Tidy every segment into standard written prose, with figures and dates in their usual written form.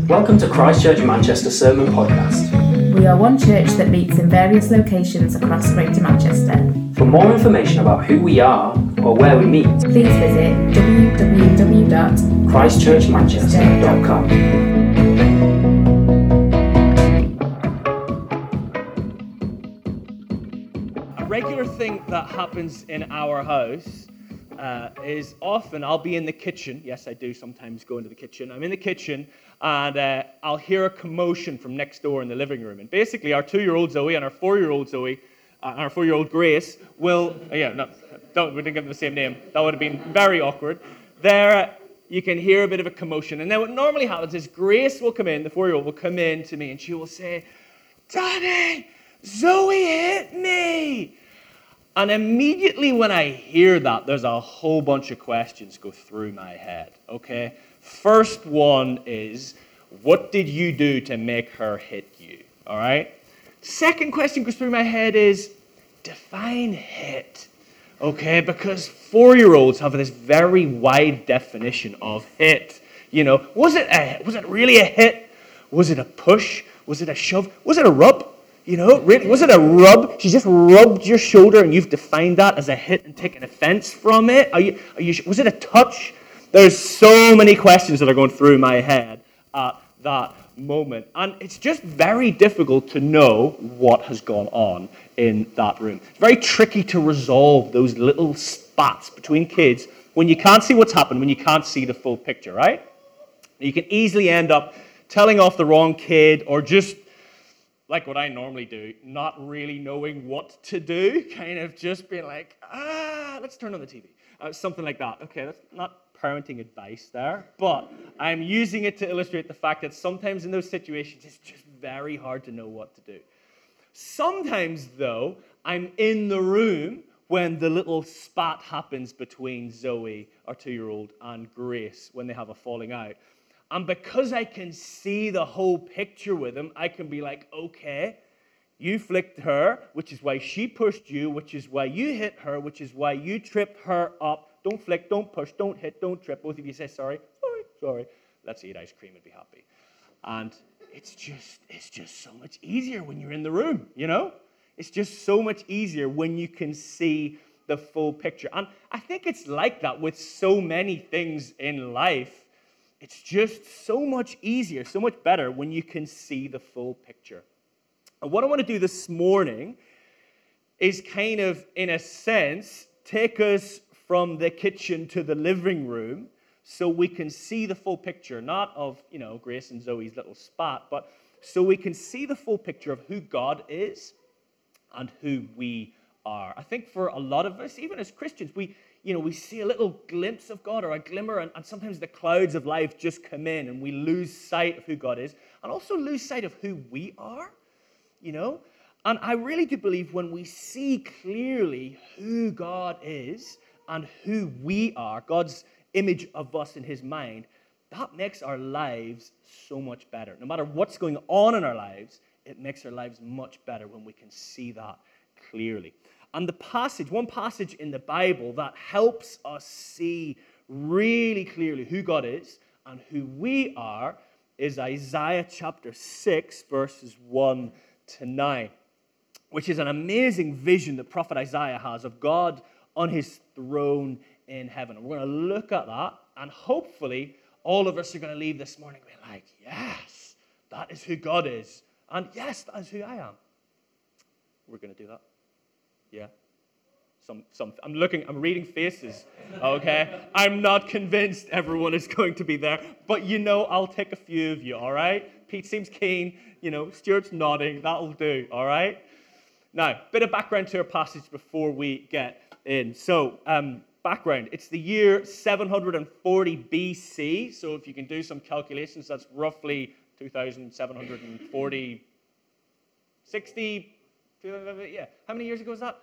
Welcome to Christ Church Manchester Sermon Podcast. We are one church that meets in various locations across Greater Manchester. For more information about who we are or where we meet, please visit christchurchmanchester.com. A regular thing that happens in our house is often I'll be in the kitchen. Yes, I do sometimes go into the kitchen. I'm in the kitchen and I'll hear a commotion from next door in the living room. And basically our 2-year-old Zoe and our 4-year-old Zoe, and our 4-year-old Grace we didn't give them the same name. That would have been very awkward. There you can hear a bit of a commotion. And then what normally happens is Grace will come in, the 4-year-old will come in to me and she will say, "Daddy, Zoe hit me." And immediately when I hear that, there's a whole bunch of questions go through my head, okay? First one is, what did you do to make her hit you, all right? Second question goes through my head is, define hit, okay? Because 4-year-olds have this very wide definition of hit. You know, was it really a hit? Was it a push? Was it a shove? Was it a rub? You know, was it a rub? She just rubbed your shoulder and you've defined that as a hit and taken offense from it? Was it a touch? There's so many questions that are going through my head at that moment. And it's just very difficult to know what has gone on in that room. It's very tricky to resolve those little spats between kids when you can't see what's happened, when you can't see the full picture, right? You can easily end up telling off the wrong kid or just like what I normally do, not really knowing what to do, kind of just being like, let's turn on the TV. Something like that. Okay, that's not parenting advice there, but I'm using it to illustrate the fact that sometimes in those situations, it's just very hard to know what to do. Sometimes, though, I'm in the room when the little spat happens between Zoe, our 2-year-old, and Grace when they have a falling out. And because I can see the whole picture with him, I can be like, okay, you flicked her, which is why she pushed you, which is why you hit her, which is why you tripped her up. Don't flick, don't push, don't hit, don't trip. Both of you say sorry. Let's eat ice cream and be happy. And it's just so much easier when you're in the room, you know? It's just so much easier when you can see the full picture. And I think it's like that with so many things in life. It's just so much easier, so much better when you can see the full picture. And what I want to do this morning is kind of, in a sense, take us from the kitchen to the living room so we can see the full picture, not of, Grace and Zoe's little spat, but so we can see the full picture of who God is and who we are. I think for a lot of us, even as Christians, we see a little glimpse of God or a glimmer, and sometimes the clouds of life just come in and we lose sight of who God is and also lose sight of who we are, And I really do believe when we see clearly who God is and who we are, God's image of us in his mind, that makes our lives so much better. No matter what's going on in our lives, it makes our lives much better when we can see that clearly. And one passage in the Bible that helps us see really clearly who God is and who we are is Isaiah chapter 6, verses 1 to 9, which is an amazing vision that prophet Isaiah has of God on his throne in heaven. And we're going to look at that, and hopefully all of us are going to leave this morning being like, yes, that is who God is, and yes, that is who I am. We're going to do that. Yeah. I'm reading faces, okay? I'm not convinced everyone is going to be there, but I'll take a few of you, all right? Pete seems keen, Stuart's nodding, that'll do, all right? Now, bit of background to our passage before we get in. So, background, it's the year 740 BC, so if you can do some calculations, that's roughly 2,740, 60, yeah. How many years ago was that?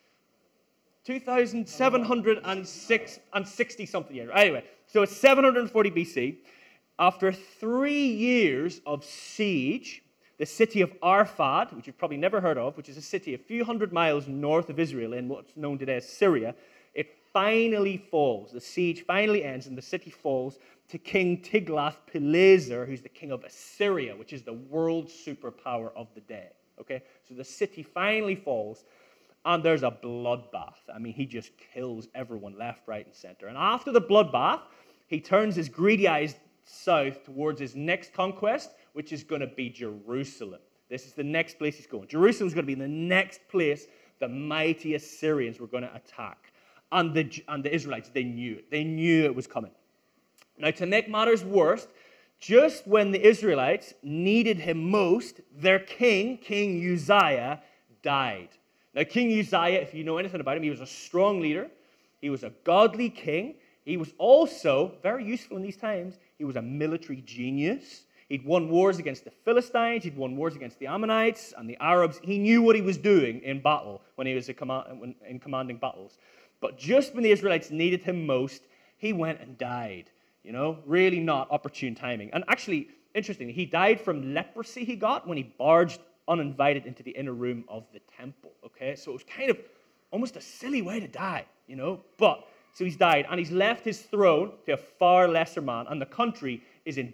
2,760 something years. Anyway, so it's 740 BC. After 3 years of siege, the city of Arphad, which you've probably never heard of, which is a city a few hundred miles north of Israel in what's known today as Syria, it finally falls. The siege finally ends, and the city falls to King Tiglath-Pileser, who's the king of Assyria, which is the world superpower of the day. Okay, so the city finally falls, and there's a bloodbath. I mean, he just kills everyone left, right, and center. And after the bloodbath, he turns his greedy eyes south towards his next conquest, which is going to be Jerusalem. This is the next place he's going. Jerusalem's going to be the next place the mighty Assyrians were going to attack. And the Israelites, they knew it. They knew it was coming. Now, to make matters worse, just when the Israelites needed him most, their king, King Uzziah, died. Now, King Uzziah, if you know anything about him, he was a strong leader. He was a godly king. He was also, very useful in these times, he was a military genius. He'd won wars against the Philistines. He'd won wars against the Ammonites and the Arabs. He knew what he was doing in battle when he was in commanding battles. But just when the Israelites needed him most, he went and died. You know, really not opportune timing. And actually, interestingly, he died from leprosy he got when he barged uninvited into the inner room of the temple. Okay, so it was kind of almost a silly way to die, you know. But so he's died, and he's left his throne to a far lesser man, and the country is in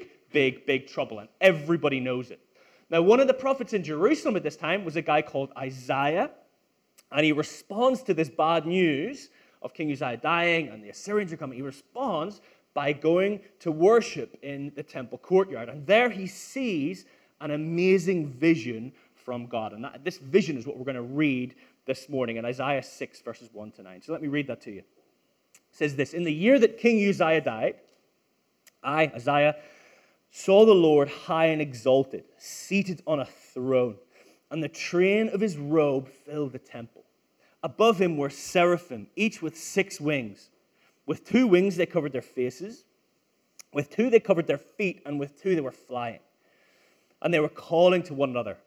big trouble, and everybody knows it. Now, one of the prophets in Jerusalem at this time was a guy called Isaiah, and he responds to this bad news of King Uzziah dying and the Assyrians are coming. He responds by going to worship in the temple courtyard, and there he sees an amazing vision from God, and this vision is what we're going to read this morning in Isaiah 6, verses 1 to 9. So let me read that to you. It says this: In the year that King Uzziah died, I, Isaiah, saw the Lord high and exalted, seated on a throne, and the train of his robe filled the temple. Above him were seraphim, each with 6 wings. With 2 wings they covered their faces, with 2 they covered their feet, and with 2 they were flying. And they were calling to one another,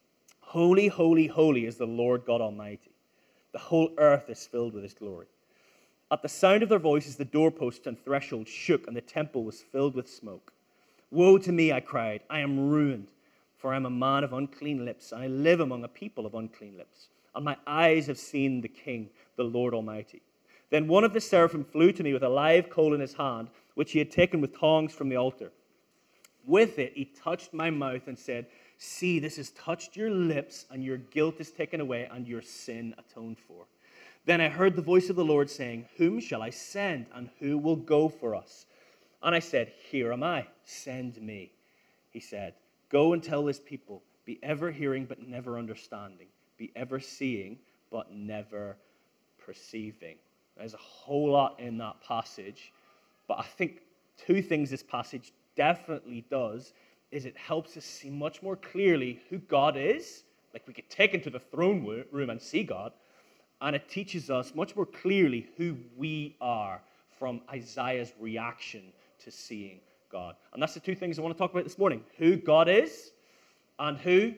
Holy, holy, holy is the Lord God Almighty. The whole earth is filled with his glory. At the sound of their voices, the doorposts and thresholds shook, and the temple was filled with smoke. Woe to me, I cried, I am ruined, for I am a man of unclean lips, and I live among a people of unclean lips. And my eyes have seen the King, the Lord Almighty. Then one of the seraphim flew to me with a live coal in his hand, which he had taken with tongs from the altar. With it, he touched my mouth and said, See, this has touched your lips, and your guilt is taken away, and your sin atoned for. Then I heard the voice of the Lord saying, Whom shall I send, and who will go for us? And I said, Here am I, send me. He said, Go and tell this people, be ever hearing but never understanding, be ever seeing but never perceiving. There's a whole lot in that passage, but I think 2 things this passage definitely does is it helps us see much more clearly who God is. Like, we get taken to the throne room and see God, and it teaches us much more clearly who we are from Isaiah's reaction to seeing God. And that's the 2 things I want to talk about this morning: who God is and who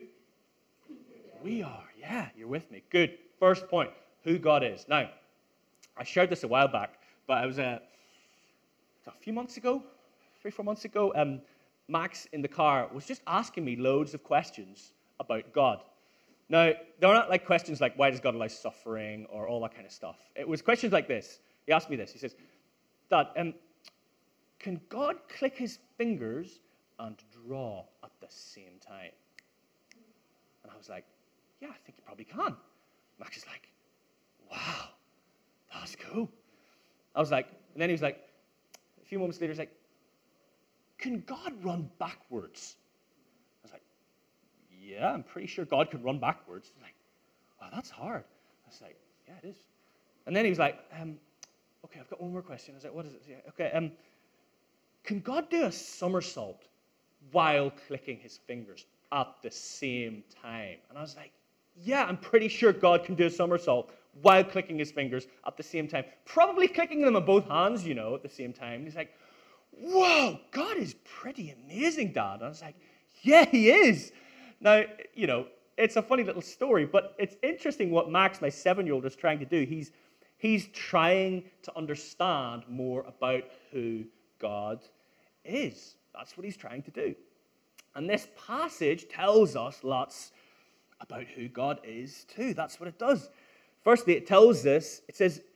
we are. Yeah, you're with me. Good. First point, who God is. Now, I shared this a while back, but I was a few months ago, 3-4 months ago, Max in the car was just asking me loads of questions about God. Now, they're not like questions like, why does God allow suffering, or all that kind of stuff. It was questions like this. He asked me this. He says, Dad, can God click his fingers and draw at the same time? And I was like, yeah, I think he probably can. Max is like, wow, that's cool. I was like, and then he was like, a few moments later, he's like, can God run backwards? I was like, yeah, I'm pretty sure God could run backwards. He's like, wow, that's hard. I was like, yeah, it is. And then he was like, okay, I've got one more question. I was like, what is it? Yeah, okay, can God do a somersault while clicking his fingers at the same time? And I was like, yeah, I'm pretty sure God can do a somersault while clicking his fingers at the same time. Probably clicking them in both hands, you know, at the same time. And he's like, whoa, God is pretty amazing, Dad. And I was like, yeah, he is. Now, you know, it's a funny little story, but it's interesting what Max, my 7-year-old, is trying to do. He's trying to understand more about who God is. That's what he's trying to do. And this passage tells us lots about who God is too. That's what it does. Firstly, it tells us, it says,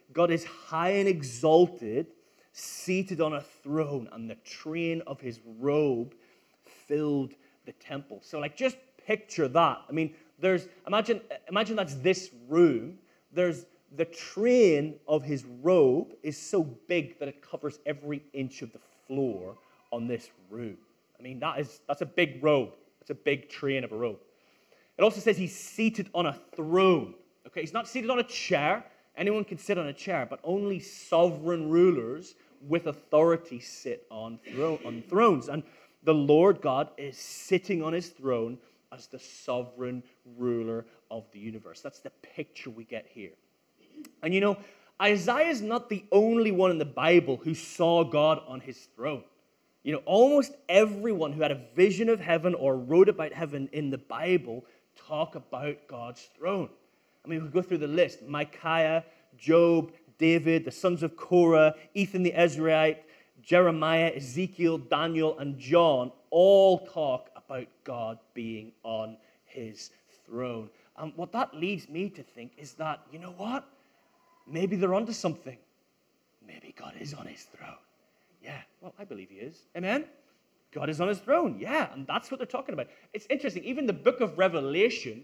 God is high and exalted, seated on a throne, and the train of his robe filled the temple. So, like, just picture that. I mean, imagine that's this room. There's the train of his robe is so big that it covers every inch of the floor on this room. I mean, that's a big robe. It's a big train of a robe. It also says he's seated on a throne. Okay, he's not seated on a chair. Anyone can sit on a chair, but only sovereign rulers with authority sit on thrones. And the Lord God is sitting on his throne as the sovereign ruler of the universe. That's the picture we get here. And you know, Isaiah is not the only one in the Bible who saw God on his throne. You know, almost everyone who had a vision of heaven or wrote about heaven in the Bible talk about God's throne. I mean, we go through the list. Micaiah, Job, David, the sons of Korah, Ethan the Ezraite, Jeremiah, Ezekiel, Daniel, and John all talk about God being on his throne. And what that leads me to think is that, you know what? Maybe they're onto something. Maybe God is on his throne. Yeah, well, I believe he is. Amen? God is on his throne. Yeah, and that's what they're talking about. It's interesting. Even the book of Revelation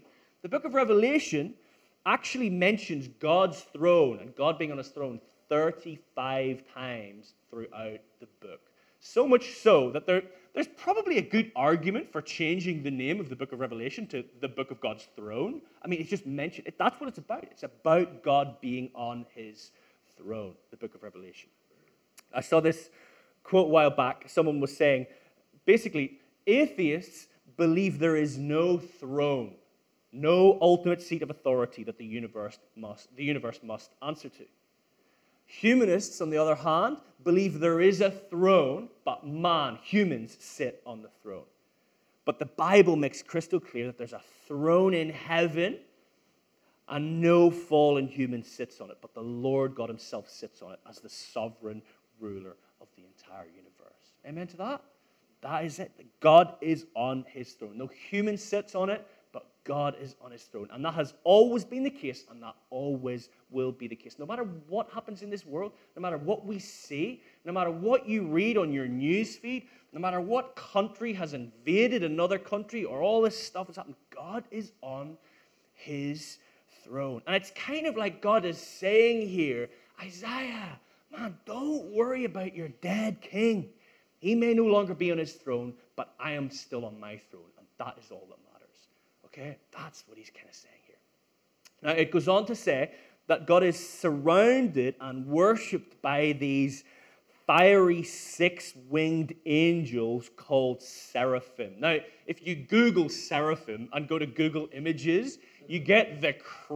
actually mentions God's throne and God being on his throne 35 times throughout the book. So much so that there's probably a good argument for changing the name of the book of Revelation to the book of God's throne. I mean, it's just mentioned. That's what it's about. It's about God being on his throne, the book of Revelation. I saw this quote a while back. Someone was saying, basically, atheists believe there is no throne, no ultimate seat of authority that the universe must answer to. Humanists, on the other hand, believe there is a throne, but humans sit on the throne. But the Bible makes crystal clear that there's a throne in heaven and no fallen human sits on it, but the Lord God himself sits on it as the sovereign ruler of the entire universe. Amen to that? That is it. God is on his throne. No human sits on it, but God is on his throne. And that has always been the case, and that always will be the case. No matter what happens in this world, no matter what we see, no matter what you read on your news feed, no matter what country has invaded another country or all this stuff that's happened, God is on his throne. And it's kind of like God is saying here, Isaiah, man, don't worry about your dead king. He may no longer be on his throne, but I am still on my throne, and that is all that matters. Okay? That's what he's kind of saying here. Now, it goes on to say that God is surrounded and worshipped by these fiery six-winged angels called seraphim. Now, if you Google seraphim and go to Google Images, you get the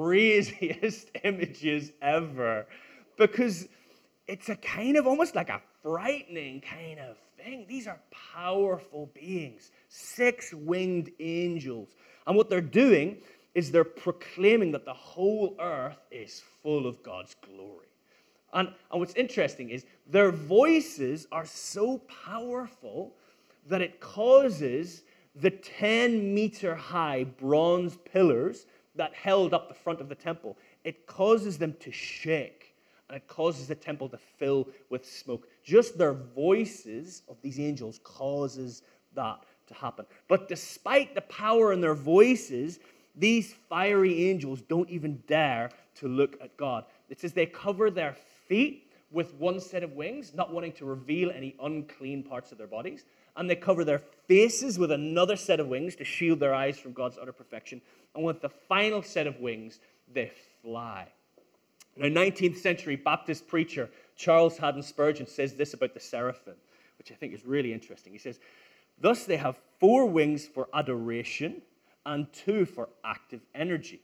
craziest images ever, because it's a kind of almost like a frightening kind of thing. These are powerful beings, six-winged angels. And what they're doing is they're proclaiming that the whole earth is full of God's glory. And what's interesting is their voices are so powerful that it causes the 10-meter high bronze pillars that held up the front of the temple, it causes them to shake. And it causes the temple to fill with smoke. Just their voices of these angels causes that to happen. But despite the power in their voices, these fiery angels don't even dare to look at God. It says they cover their feet with one set of wings, not wanting to reveal any unclean parts of their bodies. And they cover their faces with another set of wings to shield their eyes from God's utter perfection. And with the final set of wings, they fly. Now, 19th century Baptist preacher Charles Haddon Spurgeon says this about the seraphim, which I think is really interesting. He says, thus they have 4 wings for adoration and 2 for active energy.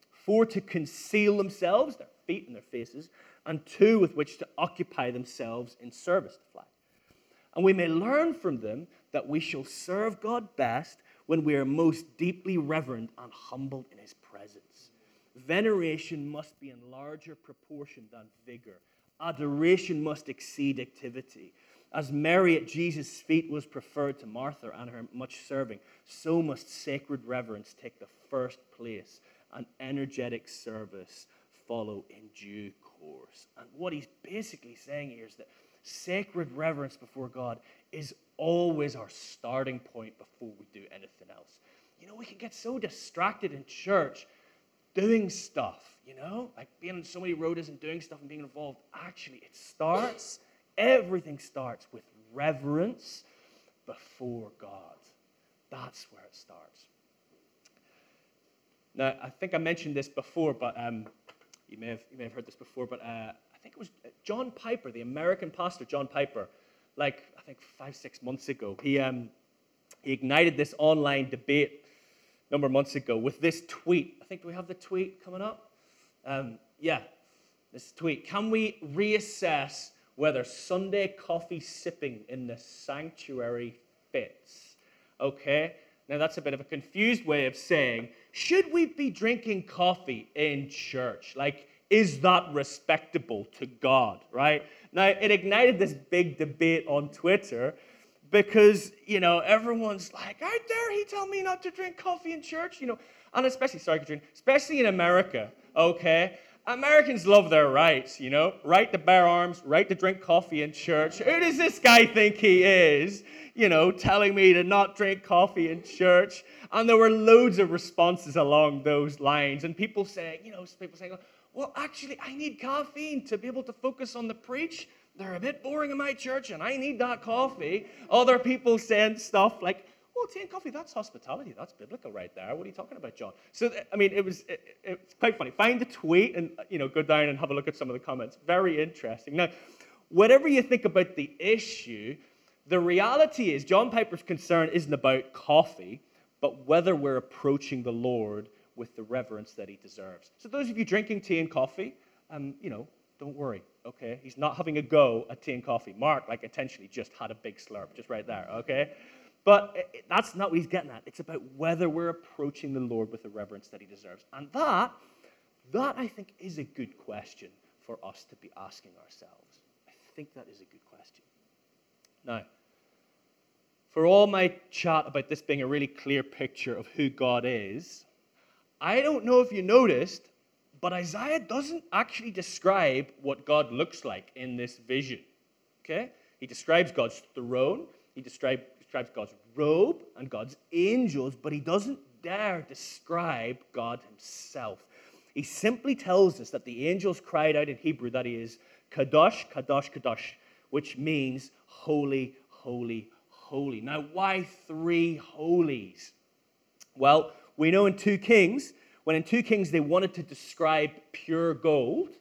4 to conceal themselves, their feet and their faces, and 2 with which to occupy themselves in service to fly. And we may learn from them that we shall serve God best when we are most deeply reverent and humbled in his presence. Veneration must be in larger proportion than vigor. Adoration must exceed activity. As Mary at Jesus' feet was preferred to Martha and her much serving, so must sacred reverence take the first place and energetic service follow in due course. And what he's basically saying here is that sacred reverence before God is always our starting point before we do anything else. You know, we can get so distracted in church doing stuff, you know, like being on so many rotas and doing stuff and being involved. Actually, everything starts with reverence before God. That's where it starts. Now, I think I mentioned this before, but you may have heard this before, but I think it was John Piper, the American pastor John Piper, like I think 5-6 months ago. He ignited this online debate a number of months ago with this tweet. I think, do we have the tweet coming up? Yeah, this tweet. Can we reassess whether Sunday coffee sipping in the sanctuary fits? Okay, now that's a bit of a confused way of saying, should we be drinking coffee in church? Like, is that respectable to God, right? Now, it ignited this big debate on Twitter because, you know, everyone's like, how dare he tell me not to drink coffee in church? You know, and especially in America, okay? Americans love their rights, you know, right to bear arms, right to drink coffee in church. Who does this guy think he is, you know, telling me to not drink coffee in church? And there were loads of responses along those lines. And people saying, well, actually, I need caffeine to be able to focus on the preach. They're a bit boring in my church, and I need that coffee. Other people saying stuff like, well, tea and coffee, that's hospitality. That's biblical right there. What are you talking about, John? So, I mean, it's quite funny. Find the tweet and, you know, go down and have a look at some of the comments. Very interesting. Now, whatever you think about the issue, the reality is John Piper's concern isn't about coffee, but whether we're approaching the Lord with the reverence that he deserves. So those of you drinking tea and coffee, you know, don't worry, okay? He's not having a go at tea and coffee. Mark, like, intentionally just had a big slurp just right there, okay? But that's not what he's getting at. It's about whether we're approaching the Lord with the reverence that he deserves. And that I think is a good question for us to be asking ourselves. I think that is a good question. Now, for all my chat about this being a really clear picture of who God is, I don't know if you noticed, but Isaiah doesn't actually describe what God looks like in this vision. Okay? He describes God's throne, he describes God's robe and God's angels, but he doesn't dare describe God himself. He simply tells us that the angels cried out in Hebrew that he is Kadosh, Kadosh, Kadosh, which means holy, holy, holy. Now, why 3 holies? Well, we know in 2 Kings, when in 2 Kings they wanted to describe pure gold,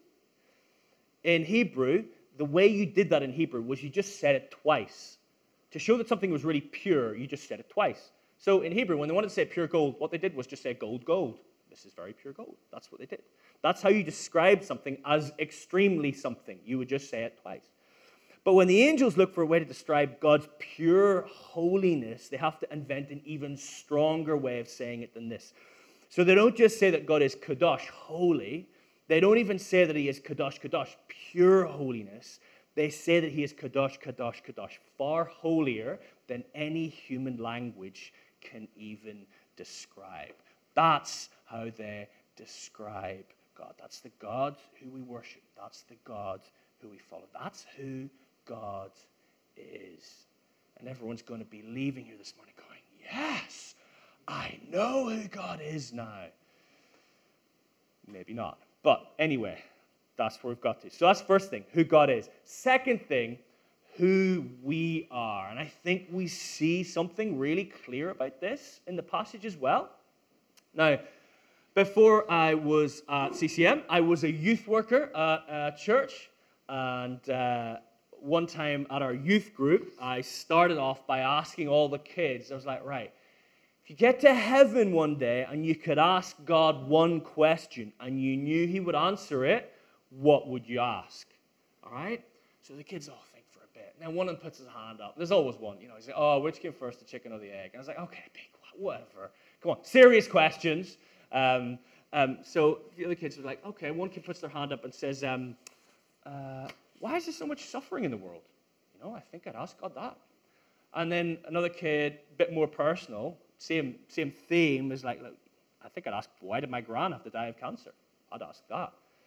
in Hebrew, the way you did that in Hebrew was you just said it twice. To show that something was really pure, you just said it twice. So in Hebrew, when they wanted to say pure gold, what they did was just say gold, gold. This is very pure gold. That's what they did. That's how you describe something as extremely something. You would just say it twice. But when the angels look for a way to describe God's pure holiness, they have to invent an even stronger way of saying it than this. So they don't just say that God is Kadosh, holy. They don't even say that he is Kadosh, Kadosh, pure holiness. They say that he is Kadosh, Kadosh, Kadosh, far holier than any human language can even describe. That's how they describe God. That's the God who we worship. That's the God who we follow. That's who God is. And everyone's going to be leaving here this morning going, yes, I know who God is now. Maybe not. But anyway, that's where we've got to. So that's the first thing, who God is. Second thing, who we are. And I think we see something really clear about this in the passage as well. Now, before I was at CCM, I was a youth worker at a church. And one time at our youth group, I started off by asking all the kids, I was like, right, if you get to heaven one day and you could ask God one question and you knew he would answer it, what would you ask? All right? So the kids all think for a bit. Now one of them puts his hand up. There's always one. You know, he's like, oh, which came first, the chicken or the egg? And I was like, okay, whatever. Come on, serious questions. So the other kids were like, okay, one kid puts their hand up and says, why is there so much suffering in the world? You know, I think I'd ask God that. And then another kid, a bit more personal, same theme, is like, look, I think I'd ask, why did my gran have to die of cancer? I'd ask that.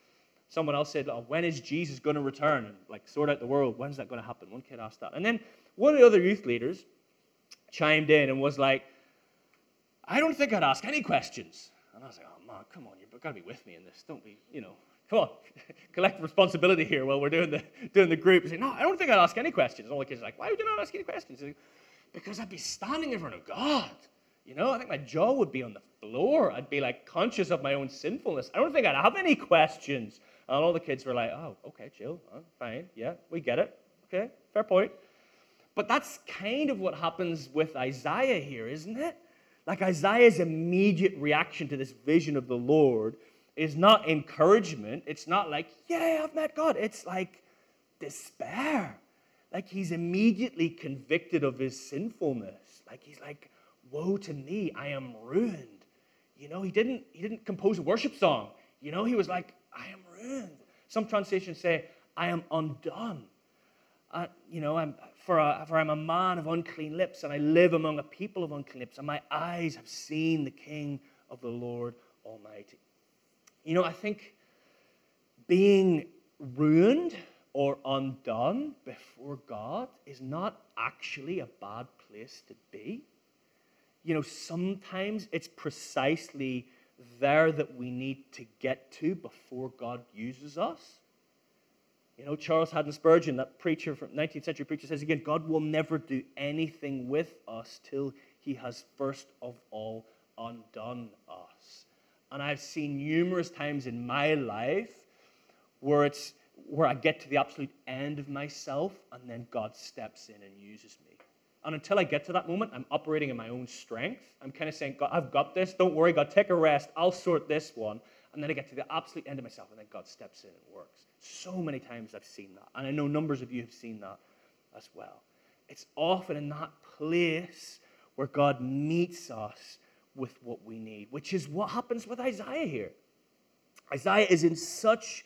Someone else said, oh, when is Jesus going to return and like sort out the world? When's that going to happen? One kid asked that. And then one of the other youth leaders chimed in and was like, I don't think I'd ask any questions. And I was like, oh, man, come on, you've got to be with me in this. Don't be, come on, collect responsibility here while we're doing the group. He's like, no, I don't think I'd ask any questions. And all the kids are like, why would you not ask any questions? He's like, because I'd be standing in front of God. I think my jaw would be on the floor. I'd be like conscious of my own sinfulness. I don't think I'd have any questions. And all the kids were like, oh, okay, chill, fine, yeah, we get it. Okay, fair point. But that's kind of what happens with Isaiah here, isn't it? Like Isaiah's immediate reaction to this vision of the Lord is not encouragement. It's not like, yay, I've met God. It's like despair. Like he's immediately convicted of his sinfulness. Like he's like, woe to me, I am ruined. He didn't compose a worship song. He was like, I am ruined. Some translations say, I am undone. For I'm a man of unclean lips, and I live among a people of unclean lips, and my eyes have seen the King of the Lord Almighty. I think being ruined or undone before God is not actually a bad place to be. Sometimes it's precisely there that we need to get to before God uses us. Charles Haddon Spurgeon, that preacher from 19th century preacher, says again, God will never do anything with us till he has first of all undone us. And I've seen numerous times in my life where I get to the absolute end of myself and then God steps in and uses me. And until I get to that moment, I'm operating in my own strength. I'm kind of saying, God, I've got this. Don't worry, God, take a rest. I'll sort this one. And then I get to the absolute end of myself, and then God steps in and works. So many times I've seen that. And I know numbers of you have seen that as well. It's often in that place where God meets us with what we need, which is what happens with Isaiah here. Isaiah is in such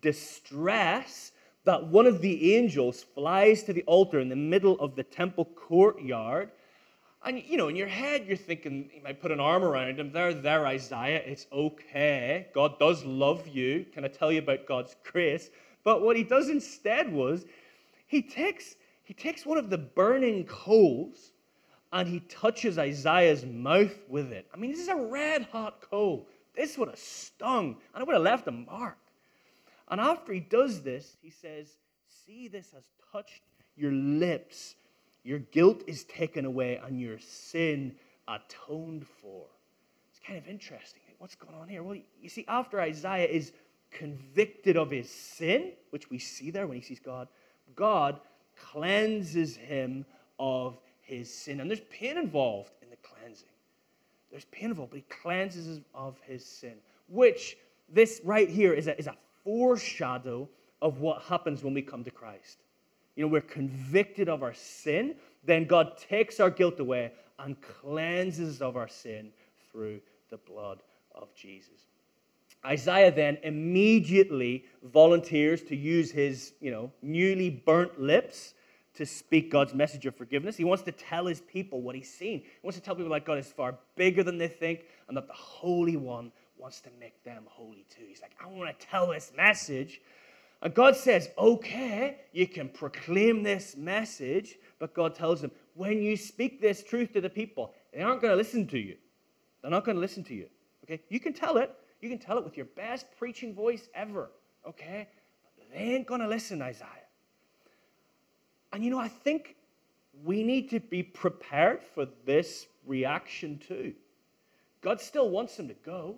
distress that one of the angels flies to the altar in the middle of the temple courtyard. And, in your head, you're thinking, you might put an arm around him. There, Isaiah, it's okay. God does love you. Can I tell you about God's grace? But what he does instead was, he takes one of the burning coals and he touches Isaiah's mouth with it. I mean, this is a red-hot coal. This would have stung, and it would have left a mark. And after he does this, he says, see, this has touched your lips. Your guilt is taken away and your sin atoned for. It's kind of interesting. What's going on here? Well, you see, after Isaiah is convicted of his sin, which we see there when he sees God, God cleanses him of his sin. And there's pain involved in the cleansing. There's pain involved, but he cleanses us of his sin, which this right here is a foreshadow of what happens when we come to Christ. We're convicted of our sin, then God takes our guilt away and cleanses us of our sin through the blood of Jesus. Isaiah then immediately volunteers to use his, newly burnt lips to speak God's message of forgiveness. He wants to tell his people what he's seen. He wants to tell people that God is far bigger than they think and that the Holy One wants to make them holy too. He's like, I want to tell this message. And God says, okay, you can proclaim this message, but God tells him, when you speak this truth to the people, they aren't going to listen to you. They're not going to listen to you. Okay? You can tell it. You can tell it with your best preaching voice ever. Okay? But they ain't going to listen, Isaiah. And I think we need to be prepared for this reaction too. God still wants them to go,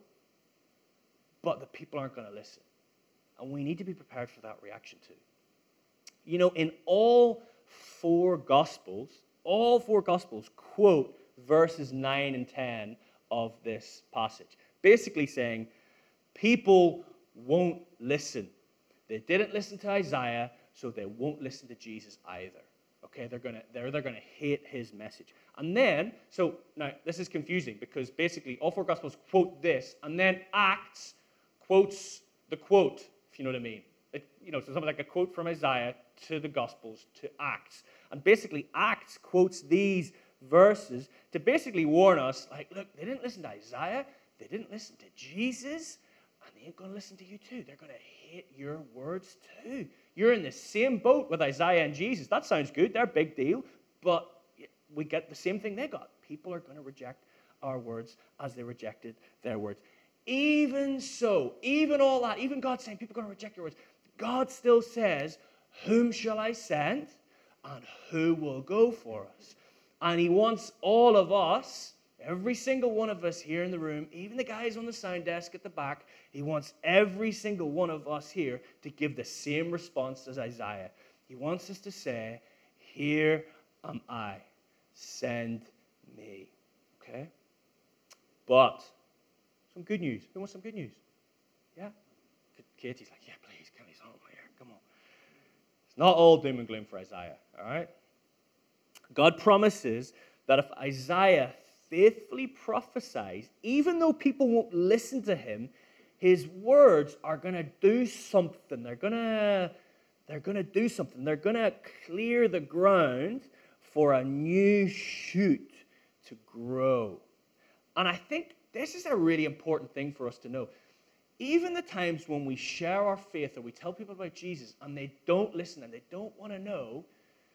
but the people aren't going to listen. And we need to be prepared for that reaction too. In all four Gospels quote verses 9 and 10 of this passage. Basically saying, people won't listen. They didn't listen to Isaiah, so they won't listen to Jesus either. Okay, they're gonna hate his message. And then, so now this is confusing because basically all four Gospels quote this, and then Acts quotes the quote, if you know what I mean. So something like a quote from Isaiah to the Gospels to Acts. And basically Acts quotes these verses to basically warn us, like, look, they didn't listen to Isaiah, they didn't listen to Jesus, and ain't going to listen to you too. They're going to hate your words too. You're in the same boat with Isaiah and Jesus. That sounds good. They're a big deal. But we get the same thing they got. People are going to reject our words as they rejected their words. Even so, even all that, even God saying people are going to reject your words, God still says, whom shall I send and who will go for us? And he wants all of us, every single one of us here in the room, even the guys on the sound desk at the back, he wants every single one of us here to give the same response as Isaiah. He wants us to say, here am I, send me. Okay? But some good news. Who wants some good news? Yeah? Katie's like, yeah, please, can we something here? Come on. It's not all doom and gloom for Isaiah, all right? God promises that if Isaiah faithfully prophesies, even though people won't listen to him, his words are going to do something. They're going to do something. They're going to clear the ground for a new shoot to grow. And I think this is a really important thing for us to know. Even the times when we share our faith or we tell people about Jesus and they don't listen and they don't want to know,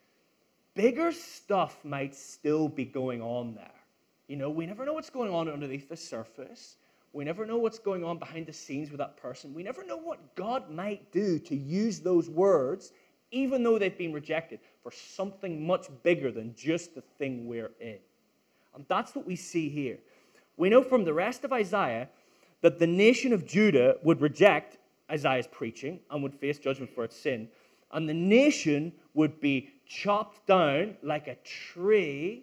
bigger stuff might still be going on there. You know, we never know what's going on underneath the surface. We never know what's going on behind the scenes with that person. We never know what God might do to use those words, even though they've been rejected, for something much bigger than just the thing we're in. And that's what we see here. We know from the rest of Isaiah that the nation of Judah would reject Isaiah's preaching and would face judgment for its sin. And the nation would be chopped down like a tree,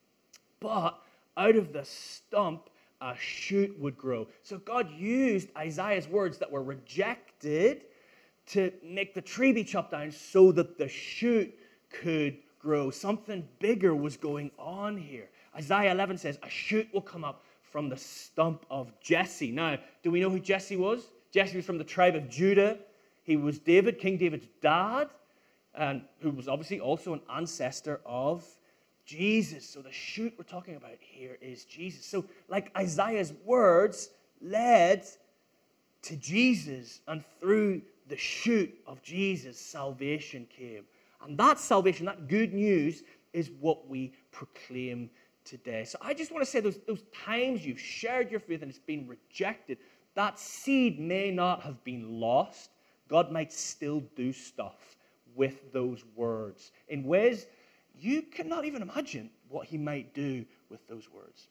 but out of the stump, a shoot would grow. So God used Isaiah's words that were rejected to make the tree be chopped down so that the shoot could grow. Something bigger was going on here. Isaiah 11 says, a shoot will come up from the stump of Jesse. Now, do we know who Jesse was? Jesse was from the tribe of Judah. He was David, King David's dad, and who was obviously also an ancestor of Jesus. So the shoot we're talking about here is Jesus. So like Isaiah's words led to Jesus, and through the shoot of Jesus, salvation came. And that salvation, that good news, is what we proclaim today. So I just want to say those times you've shared your faith and it's been rejected, that seed may not have been lost. God might still do stuff with those words in ways you cannot even imagine what he might do with those words.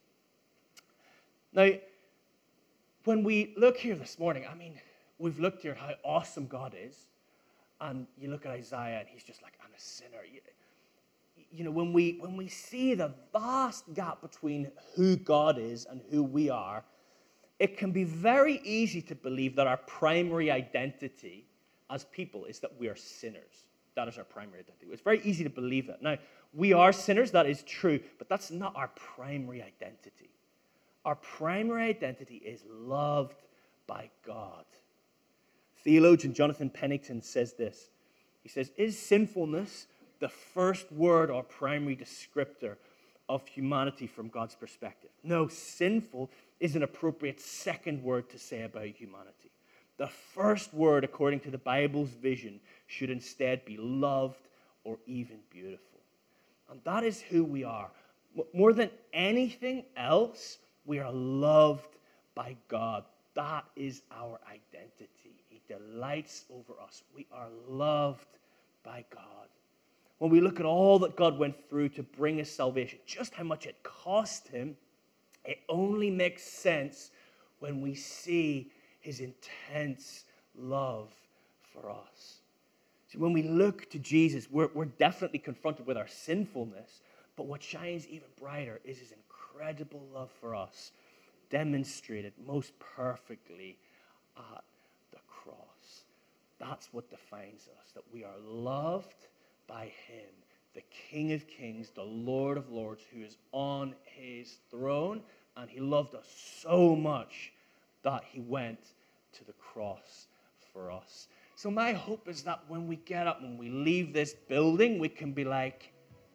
Now, when we look here this morning, I mean, we've looked here at how awesome God is, and you look at Isaiah and he's just like, I'm a sinner. You know, when we see the vast gap between who God is and who we are, it can be very easy to believe that our primary identity as people is that we are sinners. That is our primary identity. It's very easy to believe that. Now, we are sinners, that is true, but that's not our primary identity. Our primary identity is loved by God. Theologian Jonathan Pennington says this. He says, is sinfulness the first word or primary descriptor of humanity from God's perspective? No, sinful is an appropriate second word to say about humanity. The first word, according to the Bible's vision, should instead be loved or even beautiful. And that is who we are. More than anything else, we are loved by God. That is our identity. He delights over us. We are loved by God. When we look at all that God went through to bring us salvation, just how much it cost him, it only makes sense when we see his intense love for us. See, when we look to Jesus, we're definitely confronted with our sinfulness, but what shines even brighter is his incredible love for us, demonstrated most perfectly at the cross. That's what defines us, that we are loved by him, the King of Kings, the Lord of Lords, who is on his throne, and he loved us so much that he went to the cross for us. So my hope is that when we get up, when we leave this building, we can be like,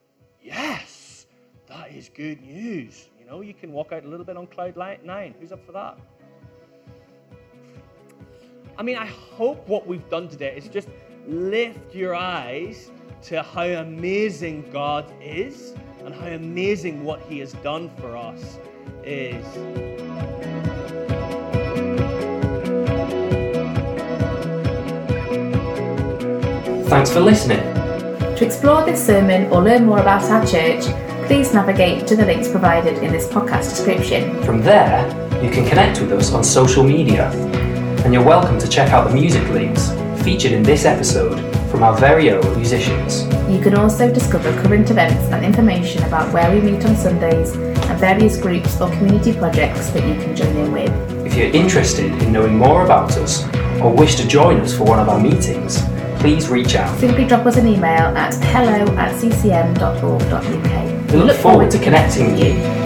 yes, that is good news. You know, you can walk out a little bit on cloud 9. Who's up for that? I mean, I hope what we've done today is just lift your eyes to how amazing God is and how amazing what He has done for us is. Thanks for listening. To explore this sermon or learn more about our church, please navigate to the links provided in this podcast description. From there, you can connect with us on social media, and you're welcome to check out the music links featured in this episode from our very own musicians. You can also discover current events and information about where we meet on Sundays and various groups or community projects that you can join in with. If you're interested in knowing more about us or wish to join us for one of our meetings, please reach out. Simply drop us an email at hello@ccm.org.uk. We look forward to connecting with you.